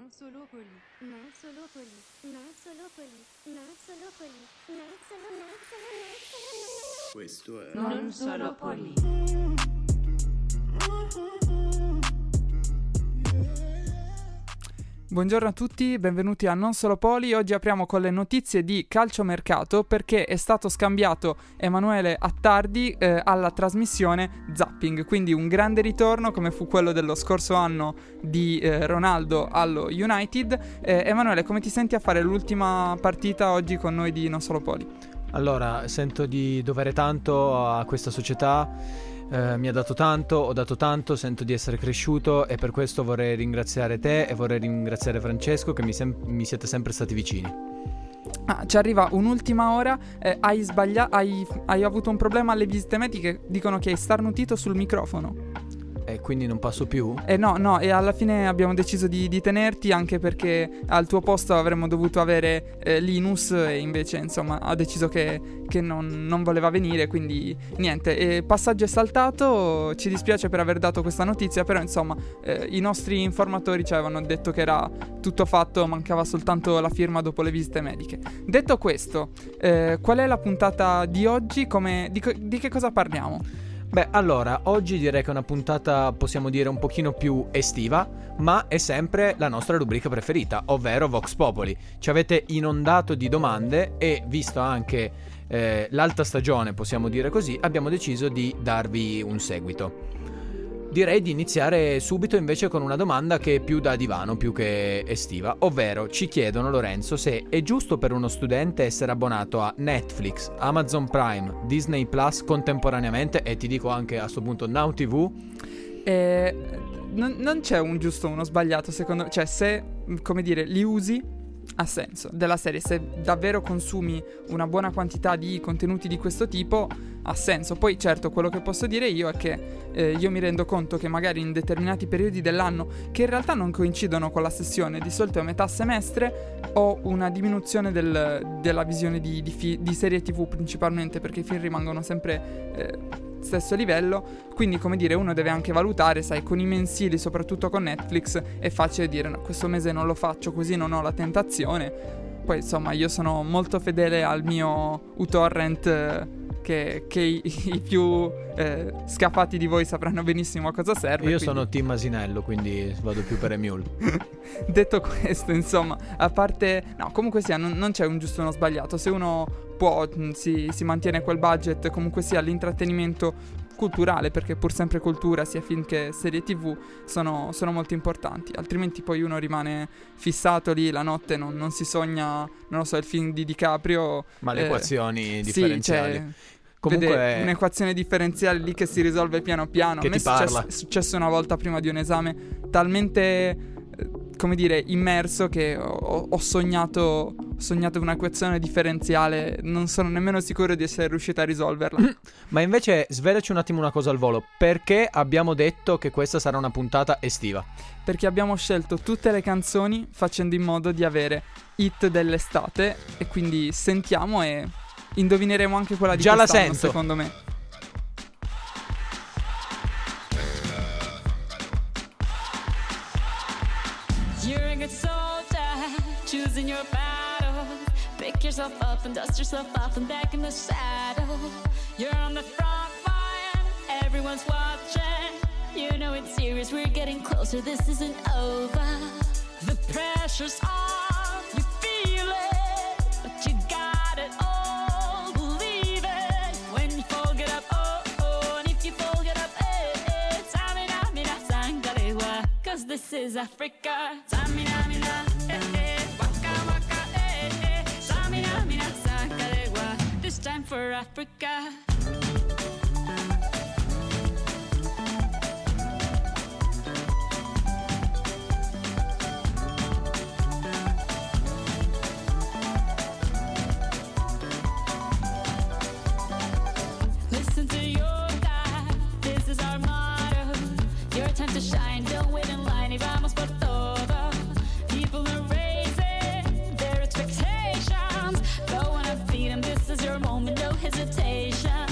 solo poli, non solo poli, non solo poli, non solo poli, non solo. Questo è Non solo poli. Buongiorno a tutti, benvenuti a Non Solo Poli. Oggi apriamo con le notizie di calciomercato perché è stato scambiato Emanuele Attardi alla trasmissione Zapping, quindi un grande ritorno come fu quello dello scorso anno di Ronaldo allo United. Emanuele, come ti senti a fare l'ultima partita oggi con noi di Non Solo Poli? Allora, sento di dovere tanto a questa società. Mi ha dato tanto, ho dato tanto, sento di essere cresciuto e per questo vorrei ringraziare te e vorrei ringraziare Francesco che mi siete sempre stati vicini. Ci arriva un'ultima ora, hai avuto un problema alle visite mediche, dicono che hai starnutito sul microfono. E quindi non passo più? No, e alla fine abbiamo deciso di tenerti anche perché al tuo posto avremmo dovuto avere Linus e invece insomma ha deciso che non voleva venire, quindi niente, passaggio è saltato, ci dispiace per aver dato questa notizia, però insomma i nostri informatori ci avevano detto che era tutto fatto, mancava soltanto la firma dopo le visite mediche. Detto questo, qual è la puntata di oggi? Di che cosa parliamo? Beh, allora, oggi direi che è una puntata, possiamo dire, un pochino più estiva, ma è sempre la nostra rubrica preferita, ovvero Vox Populi. Ci avete inondato di domande e, visto anche l'alta stagione, possiamo dire così, abbiamo deciso di darvi un seguito. Direi di iniziare subito invece con una domanda che è più da divano, più che estiva, ovvero ci chiedono, Lorenzo, se è giusto per uno studente essere abbonato a Netflix, Amazon Prime, Disney Plus contemporaneamente e ti dico anche a sto punto Now TV. Non c'è un giusto o uno sbagliato secondo me, cioè se, come dire, li usi ha senso, della serie, se davvero consumi una buona quantità di contenuti di questo tipo ha senso. Poi certo, quello che posso dire io è che io mi rendo conto che magari in determinati periodi dell'anno che in realtà non coincidono con la sessione, di solito a metà semestre ho una diminuzione della visione di serie TV principalmente, perché i film rimangono sempre stesso livello, quindi come dire uno deve anche valutare, sai, con i mensili, soprattutto con Netflix è facile dire no, questo mese non lo faccio così non ho la tentazione. Poi insomma io sono molto fedele al mio uTorrent che i più scafati di voi sapranno benissimo a cosa serve. Io quindi sono team asinello, quindi vado più per Emule. Detto questo, insomma, a parte, no, comunque sia, non c'è un giusto o uno sbagliato. Se uno può, si mantiene quel budget, comunque sia l'intrattenimento culturale, perché pur sempre cultura, sia film che serie TV, sono molto importanti. Altrimenti poi uno rimane fissato lì la notte, non si sogna, non lo so, il film di DiCaprio. Ma le equazioni differenziali. Sì, comunque vede un'equazione differenziale lì che si risolve piano piano. Che A me ti parla. è successo una volta prima di un esame talmente come dire immerso che ho sognato un'equazione differenziale, non sono nemmeno sicuro di essere riuscito a risolverla. Ma invece svelaci un attimo una cosa al volo, perché abbiamo detto che questa sarà una puntata estiva? Perché abbiamo scelto tutte le canzoni facendo in modo di avere hit dell'estate e quindi sentiamo e indovineremo anche quella di già quest'anno, la sento, secondo me. You're a good soldier, choosing your battle. Pick yourself up and dust yourself off and back in the saddle. You're on the front line, everyone's watching. You know it's serious, we're getting closer, this isn't over. The pressure's on, you feel it, but you got it all, believe it. When you fall, get up, oh, and if you fall, get up, Samina, mina, sangalewa, 'cause this is Africa. Samina, mina, waka, waka, Samina, mina, sangalewa, this time for Africa. Listen to your God, this is our motto. Your time to shine, don't wait in line, y vamos por todo. People are raising their expectations. Go on and feed them, this is your moment, no hesitation.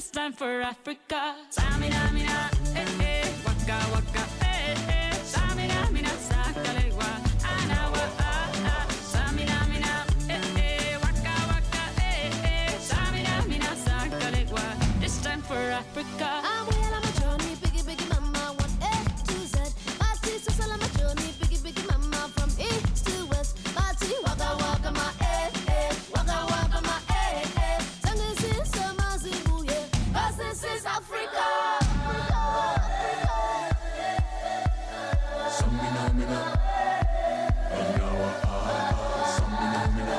This time for Africa. Samina, mina, waka waka, Samina, mina, sakalewa, anawa, Samina, mina, waka waka, Samina, mina, sakalewa. This time for Africa. I'm well on my journey, biggie, biggie, mama, one A to Z. Party, so on my journey, biggie, biggie, mama, from east to west. Party, waka, waka, my waka, waka, my Sangin' since summer, Zimbabwe, yeah. 'Cause this is Africa. Samina, mina, anawa, samina, mina,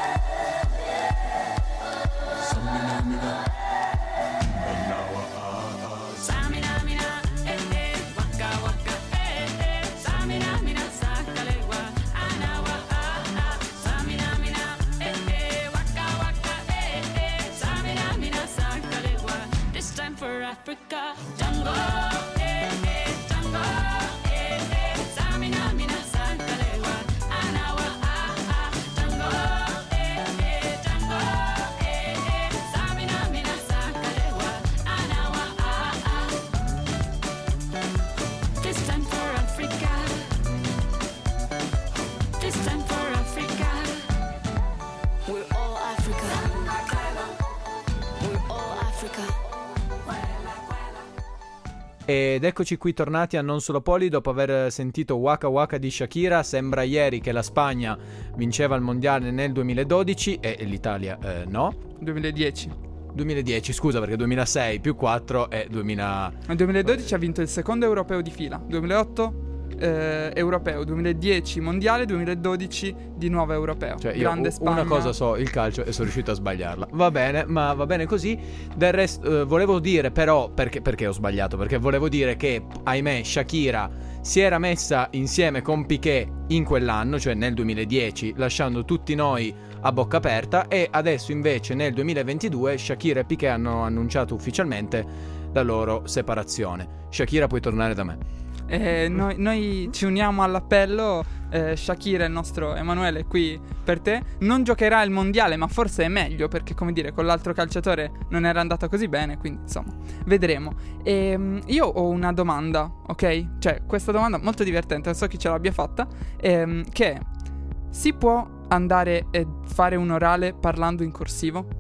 samina, mina, anawa, Samina, mina, waka waka, Samina, mina, sakalewa, anawa, Samina, mina, waka waka, Samina, mina, sakalewa. This time for Africa. Jungle, jungle, Samina, mina, sakalewa, anawa, jungle, jungle, Samina, mina, sakalewa, anawa. This time for Africa. This time for Africa. We're all Africa. We're all Africa. Ed eccoci qui tornati a Non Solo Poli dopo aver sentito Waka Waka di Shakira. Sembra ieri che la Spagna vinceva il mondiale nel 2012 e l'Italia no. 2010, scusa, perché 2006 più 4 è 2000. Nel 2012 ha vinto il secondo europeo di fila, 2008 europeo, 2010 mondiale, 2012 di nuovo europeo. Cioè io Grande Spagna. una cosa so, il calcio, e sono riuscito a sbagliarla. Va bene, ma va bene così. Del resto volevo dire però, perché ho sbagliato? Perché volevo dire che, ahimè, Shakira si era messa insieme con Piqué in quell'anno, cioè nel 2010, lasciando tutti noi a bocca aperta, e adesso invece nel 2022 Shakira e Piqué hanno annunciato ufficialmente la loro separazione. Shakira, puoi tornare da me. Noi ci uniamo all'appello. Shakira, il nostro Emanuele, è qui per te. Non giocherà il mondiale, ma forse è meglio, perché, come dire, con l'altro calciatore non era andata così bene, quindi insomma vedremo. Io ho una domanda, ok? Cioè, questa domanda molto divertente, non so chi ce l'abbia fatta, che è: si può andare e fare un orale parlando in corsivo?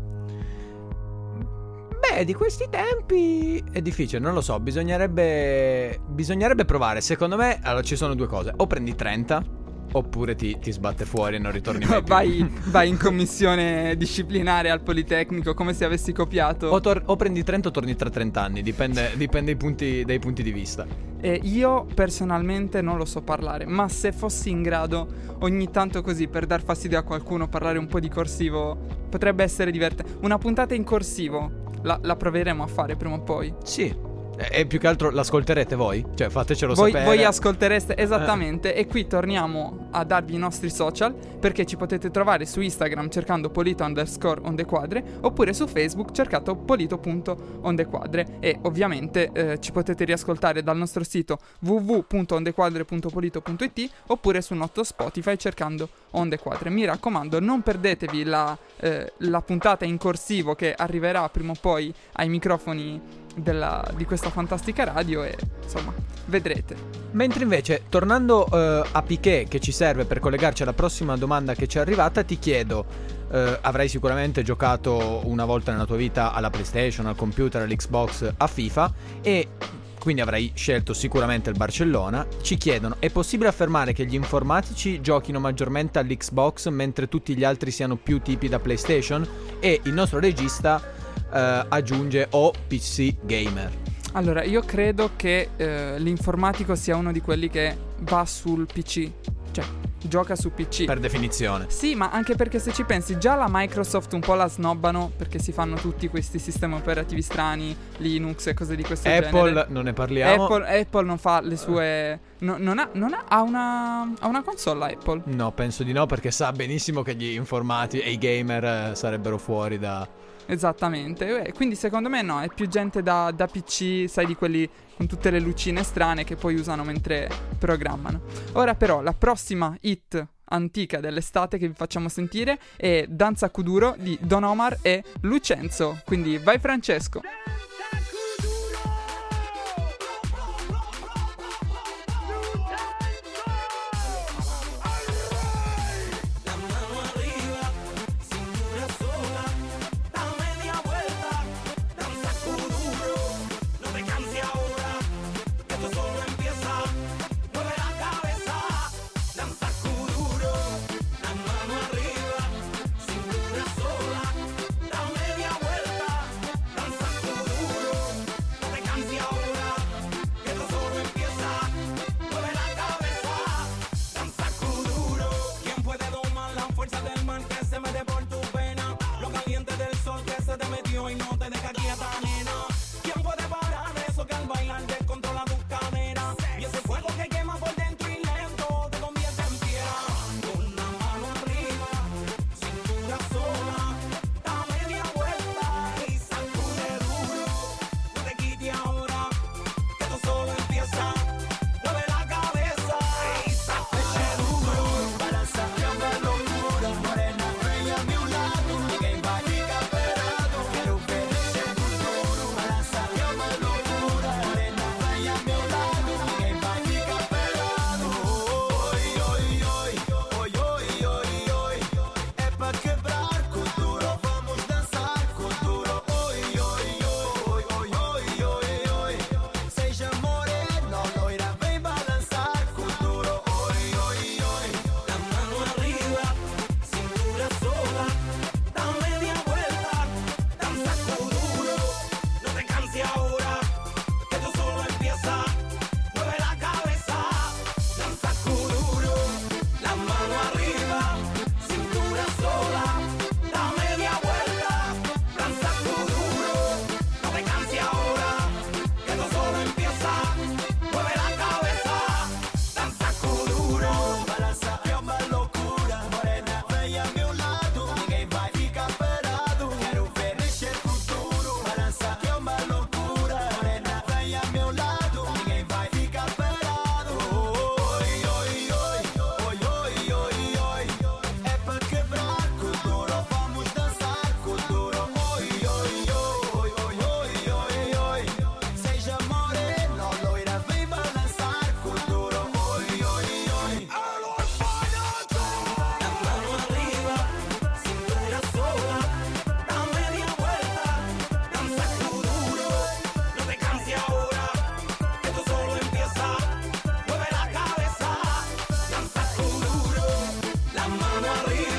Beh, di questi tempi è difficile, non lo so, bisognerebbe provare. Secondo me, allora, ci sono due cose: o prendi 30 oppure ti sbatte fuori e non ritorni mai più. vai in commissione disciplinare al Politecnico come se avessi copiato. O prendi 30 o torni tra 30 anni, dipende dai punti di vista. Io personalmente non lo so parlare, ma se fossi in grado ogni tanto, così per dar fastidio a qualcuno, parlare un po' di corsivo potrebbe essere divertente. Una puntata in corsivo la proveremo a fare prima o poi. Sì. E più che altro l'ascolterete voi? Cioè, fatecelo sapere. Voi ascoltereste, esattamente. E qui torniamo a darvi i nostri social, perché ci potete trovare su Instagram cercando Polito_ondequadre, oppure su Facebook cercato Polito.ondequadre. E ovviamente ci potete riascoltare dal nostro sito www.ondequadre.polito.it, oppure sul nostro Spotify cercando Ondequadre. Mi raccomando, non perdetevi la puntata in corsivo che arriverà prima o poi ai microfoni di questa fantastica radio, e insomma vedrete. Mentre invece, tornando a Piqué, che ci serve per collegarci alla prossima domanda che ci è arrivata, ti chiedo, avrai sicuramente giocato una volta nella tua vita alla PlayStation, al computer, all'Xbox, a FIFA, e quindi avrai scelto sicuramente il Barcellona. Ci chiedono: è possibile affermare che gli informatici giochino maggiormente all'Xbox mentre tutti gli altri siano più tipi da PlayStation? E il nostro regista aggiunge: o PC gamer. Allora, io credo che l'informatico sia uno di quelli che va sul PC, cioè gioca su PC per definizione. Sì, ma anche perché, se ci pensi, già la Microsoft un po' la snobbano, perché si fanno tutti questi sistemi operativi strani, Linux e cose di questo genere. Apple non ne parliamo. Apple non fa le sue ha una console Apple? No, penso di no, perché sa benissimo che gli informati e i gamer sarebbero fuori da... Esattamente, quindi secondo me no, è più gente da PC, sai, di quelli con tutte le lucine strane che poi usano mentre programmano. Ora però la prossima hit antica dell'estate che vi facciamo sentire è Danza Kuduro di Don Omar e Lucenzo, quindi vai Francesco.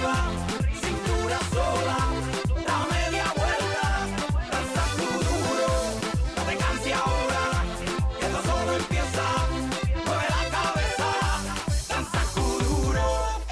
arriba, cintura sola, da media vuelta, danza tu duro, no te canses ahora, que esto solo empieza, mueve la cabeza, danza tu duro.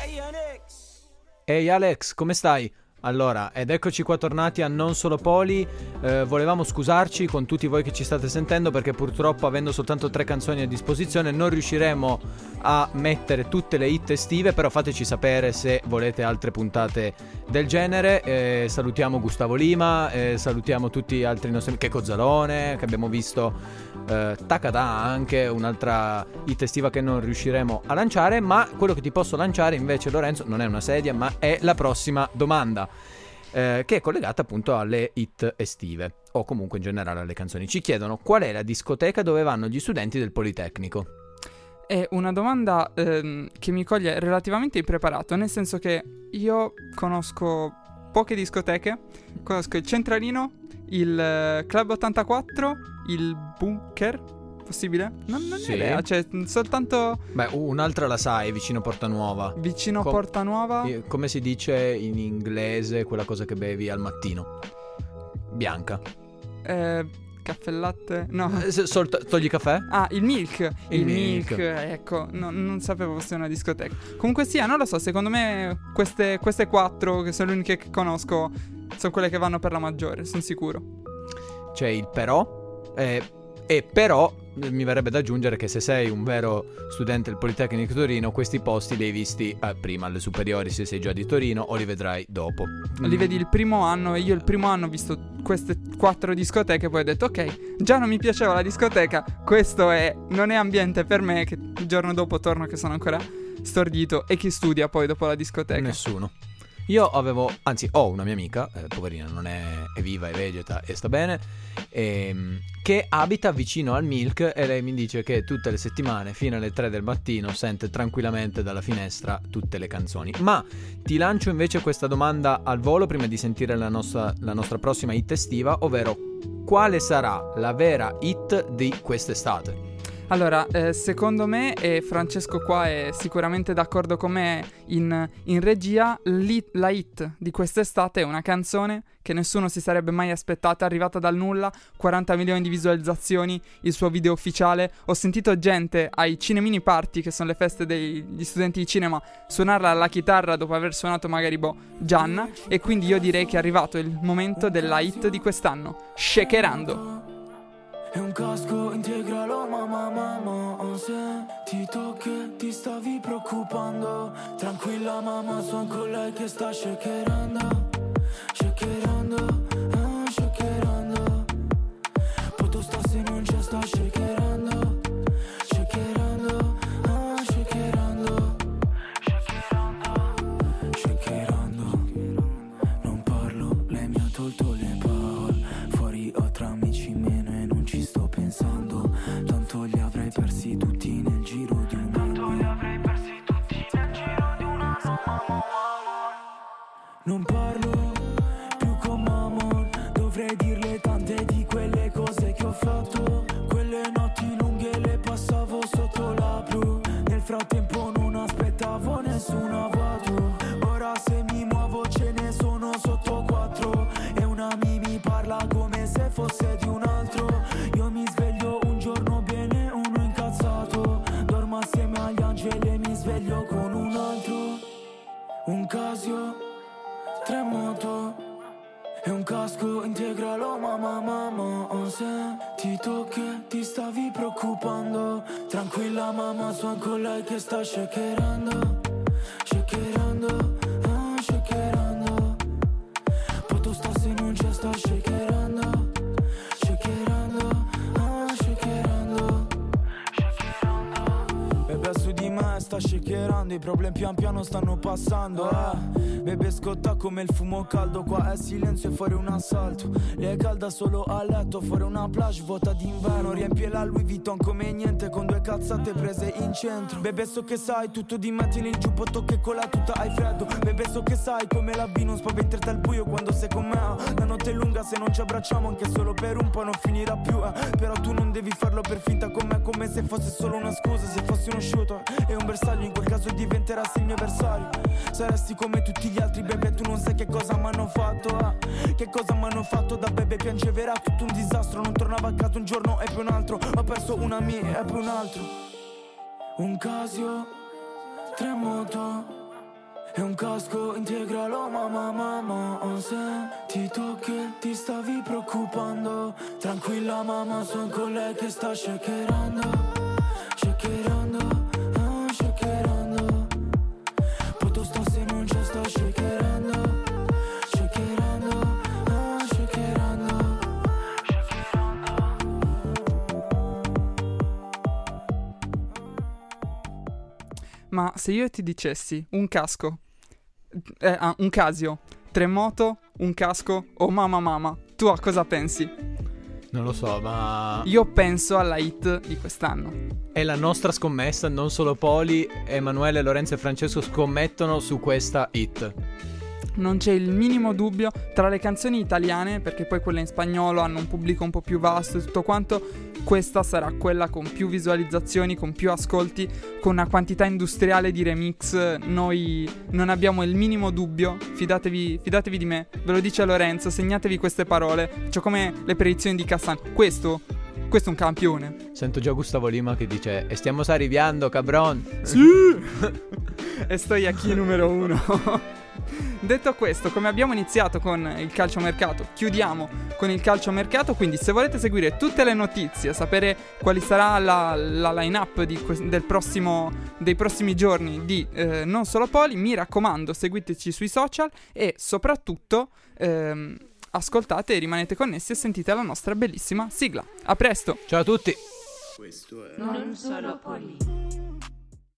Ehi Alex, come stai? Allora, ed eccoci qua tornati a Non Solo Poli. Volevamo scusarci con tutti voi che ci state sentendo, perché purtroppo, avendo soltanto 3 canzoni a disposizione, non riusciremo a mettere tutte le hit estive. Però fateci sapere se volete altre puntate del genere. Salutiamo Gustavo Lima, salutiamo tutti gli altri nostri, Checco Zalone, che abbiamo visto, Takada, anche un'altra hit estiva che non riusciremo a lanciare. Ma quello che ti posso lanciare invece, Lorenzo, non è una sedia, ma è la prossima domanda, che è collegata appunto alle hit estive, o comunque in generale alle canzoni. Ci chiedono qual è la discoteca dove vanno gli studenti del Politecnico. È una domanda che mi coglie relativamente impreparato, nel senso che io conosco poche discoteche. Conosco il Centralino, il Club 84, il Bunker, possibile? Non Sì. ho idea, cioè soltanto Beh, un'altra la sai, vicino Porta Nuova. vicino a Porta Nuova. Come si dice in inglese quella cosa che bevi al mattino? Bianca. Caffè latte? No. Togli caffè? Ah, il Milk. Il Il Milk. Milk, ecco, non sapevo fosse una discoteca. Comunque sia, non lo so, secondo me queste 4, che sono le uniche che conosco, sono quelle che vanno per la maggiore, sono sicuro. C'è il però. E però mi verrebbe da aggiungere che se sei un vero studente del Politecnico di Torino, questi posti li hai visti prima alle superiori, se sei già di Torino, o li vedrai dopo. Li vedi il primo anno, e io il primo anno ho visto queste 4 discoteche, poi ho detto ok, già non mi piaceva la discoteca, non è ambiente per me, che il giorno dopo torno che sono ancora stordito. E chi studia poi dopo la discoteca? Nessuno. Io ho una mia amica, poverina, non è viva, è vegeta e sta bene, che abita vicino al Milk, e lei mi dice che tutte le settimane fino alle 3 del mattino sente tranquillamente dalla finestra tutte le canzoni. Ma ti lancio invece questa domanda al volo prima di sentire la nostra prossima hit estiva, ovvero quale sarà la vera hit di quest'estate? Allora, secondo me, e Francesco qua è sicuramente d'accordo con me in regia, la hit di quest'estate è una canzone che nessuno si sarebbe mai aspettata, arrivata dal nulla, 40 milioni di visualizzazioni, il suo video ufficiale. Ho sentito gente ai Cinemini Party, che sono le feste degli studenti di cinema, suonarla alla chitarra dopo aver suonato magari Gianna, e quindi io direi che è arrivato il momento della hit di quest'anno, Shakerando. È un casco integrale, mamma, ho sentito che ti stavi preoccupando. Tranquilla mamma, sono con lei che sta shakerando. Shakerando, shakerando. Poi tu sta se non c'è, sta shakerando. Shakerando, shakerando. Shakerando. Non parlo, lei mi ha tolto le parole. Fuori ho tra amici meno e non ci sto pensando. Tanto li avrei persi tutti nel giro di un anno. Non parlo più con Mamon, dovrei dirle tante di quelle cose che ho fatto. Quelle notti lunghe le passavo sotto la blu. Nel frattempo non aspettavo nessuna auto. Ora se mi muovo ce ne sono sotto 4. E una mi parla come se fosse di un altro. Io mi sveglio un giorno bene, uno incazzato. Dormo assieme agli angeli e mi sveglio con un altro. Un Casio, 3 moto e un casco integrale, mamma, ho sentito che ti stavi preoccupando. Tranquilla mamma, sono con lei che sta shakerando. Shakerando, shakerando. Poi tu sta se non c'è, sta shakerando. Shakerando, shakerando. Bebe su di me sta shakerando, i problemi pian piano stanno passando, Bebe scotta come il fumo caldo, qua è silenzio e fuori un assalto. Lei è calda solo a letto, fuori una plage vuota d'inverno. Riempie la Louis Vuitton come niente, con 2 cazzate prese in centro. Bebe so che sai tutto di me, tieni il giubbotto che con la tuta hai freddo. Bebe so che sai come la vi non spaventerti al buio quando sei con me, La notte è lunga, se non ci abbracciamo anche solo per un po' non finirà più, Però tu non devi farlo per finta con me, come se fosse solo una scusa. Se fossi uno shooter e un bersaglio, in quel caso diventerassi il mio avversario. Saresti come tutti gli gli altri, bebe, tu non sai che cosa m'hanno fatto, ah. Che cosa m'hanno fatto da bebe, piangeva, era tutto un disastro. Non tornava a casa un giorno e poi un altro, ho perso una mia e poi un altro. Un Casio, 3 moto e un casco integralo, mamma, oh, se ti tocchi ti stavi preoccupando. Tranquilla mamma, son con lei che sta shakerando, shakerando, oh, shakerando. Poi tu sta se non c'è, sta shakerando, shakerando, oh, shakerando. Ma se io ti dicessi un casco, un Casio, 3 moto, un casco o mamma, tu a cosa pensi? Non lo so, ma Io penso alla hit di quest'anno. è la nostra scommessa, non solo Poli, Emanuele, Lorenzo e Francesco scommettono su questa hit. Non c'è il minimo dubbio tra le canzoni italiane, perché poi quelle in spagnolo hanno un pubblico un po' più vasto e tutto quanto. Questa sarà quella con più visualizzazioni, con più ascolti, con una quantità industriale di remix. Noi non abbiamo il minimo dubbio. Fidatevi di me, ve lo dice Lorenzo, segnatevi queste parole. Cioè come le predizioni di Cassan. Questo è un campione. Sento già Gustavo Lima che dice "E stiamo arrivando, cabron". Sì! E sto aquí numero 1. Detto questo, come abbiamo iniziato con il calciomercato, chiudiamo con il calciomercato. Quindi se volete seguire tutte le notizie, sapere quali sarà la line-up dei prossimi giorni di Non Solo Poli, mi raccomando, seguiteci sui social e soprattutto ascoltate e rimanete connessi e sentite la nostra bellissima sigla. A presto! Ciao a tutti. Questo è Non solo Poli.